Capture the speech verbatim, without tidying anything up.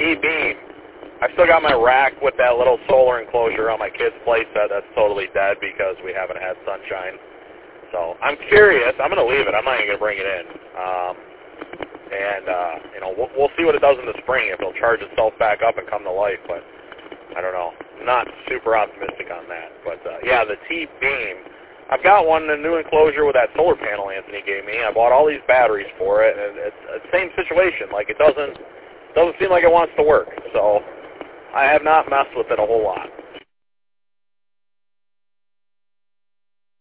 T-beam. I've still got my rack with that little solar enclosure on my kid's playset that's totally dead because we haven't had sunshine. So I'm curious. I'm going to leave it. I'm not even going to bring it in. Um, and, uh, you know, we'll, we'll see what it does in the spring, if it'll charge itself back up and come to life. But I don't know. I'm not super optimistic on that. But, uh, yeah, the T-beam. I've got one in a new enclosure with that solar panel Anthony gave me. I bought all these batteries for it, and it's the same situation. Like, it doesn't doesn't seem like it wants to work. So I have not messed with it a whole lot.